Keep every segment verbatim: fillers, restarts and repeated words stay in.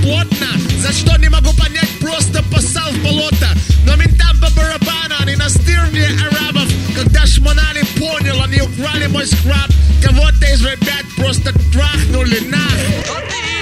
плотно. За что не могу понять, просто поссал в болото. Но ментам по барабану, они настырнее арабов. Когда шмонали, понял, они украли мой скраб. Кого-то из ребят просто трахнули нахуй.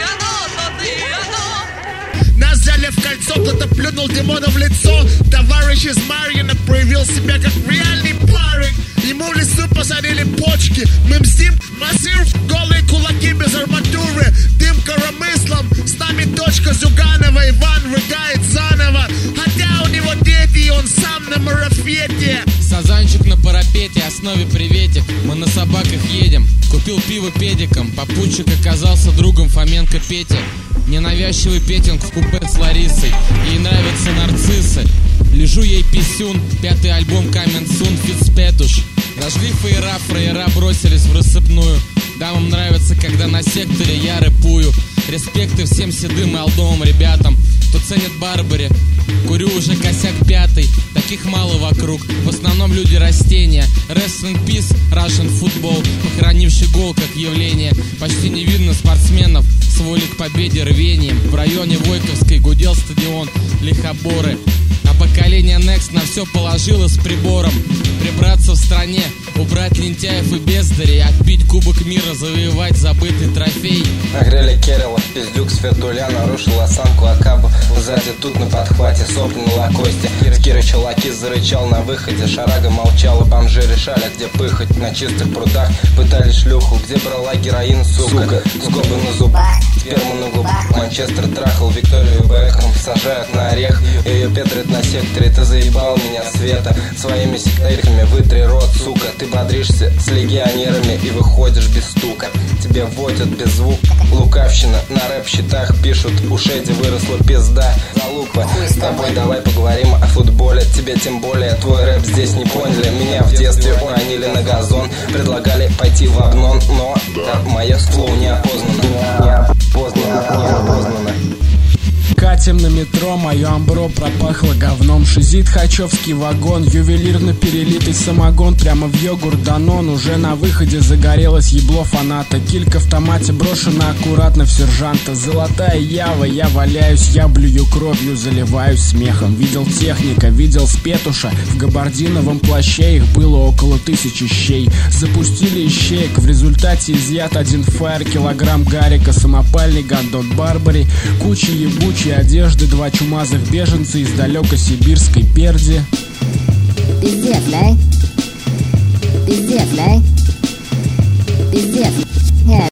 Нас взяли в кольцо, кто-то плюнул демону в лицо. Товарищ из Марьина проявил себя как реальный парень. Ему в лесу посадили почки. Мы мстим, массив, голые кулаки без арматуры. Дым коромыслом, с нами дочка Зюганова. Иван рыгает заново. Хотя у него дети, и он сам на марафете. Сазанчик на парапете, основе приветик. Мы на собаках едем. Купил пиво педиком. Попутчик оказался другом Фоменко Пети. Ненавязчивый петинг в купе с Ларисой. Ей нравятся нарциссы. Лежу ей писюн. Пятый альбом Coming Soon, Фицпетуш. Зажгли фейера, фрейера бросились в рассыпную. Дамам нравится, когда на секторе я рэпую. Респекты всем седым и алдовым ребятам, кто ценит Барбари. Курю уже косяк пятый, таких мало вокруг. В основном люди растения. Rest in peace, Russian football, похоронивший гол как явление. Почти не видно спортсменов с волей к победе рвением. В районе Войковской гудел стадион Лихоборы. А поколение Next на все положило с прибором. Прибраться в стране, убрать лентяев и бездарей, отбить кубок мира, завоевать забытый трофей. Нагрели Керила, пиздюк с Фердуля, нарушил осанку Акабу. Сзади тут на подхвате, сопли на лакосте. Кира Челаки зарычал на выходе, Шарага молчала, бомжи решали, где пыхать. На чистых прудах пытались шлюху, где брала героин, сука. Скобы на зубах, сперму на губах. Манчестер трахал Викторию Бекхэм, сажают на орех. Ее петрит на секторе, ты заебал меня, Света. Своими сектариками вытри рот, сука. Ты бодришься с легионерами и выходишь без стука. Тебе вводят без звука. Лукавщина на рэп-счетах пишут, у Шеди выросла пизда. Залупа, с тобой давай поговорим о футболе. Тебе тем более, твой рэп здесь не поняли. Меня в детстве уронили на газон, предлагали пойти в обнон, но да, мое слово неопознанно. Неопознанно, неопознанно. Катим на метро, мое амбро пропахло говном. Шизит хачевский вагон, ювелирно перелитый самогон. Прямо в йогурт Данон, уже на выходе загорелось ебло фаната. Килька в томате брошена аккуратно в сержанта. Золотая ява, я валяюсь, я блюю кровью, заливаюсь смехом. Видел техника, видел спетуша. В габардиновом плаще их было около тысячи щей. Запустили ищеек, в результате изъят один фаер. Килограмм гарика, самопальный гандон Барбари. Куча ебучей одежды, два чумазых беженца из далекой сибирской перди. Пиздец, да?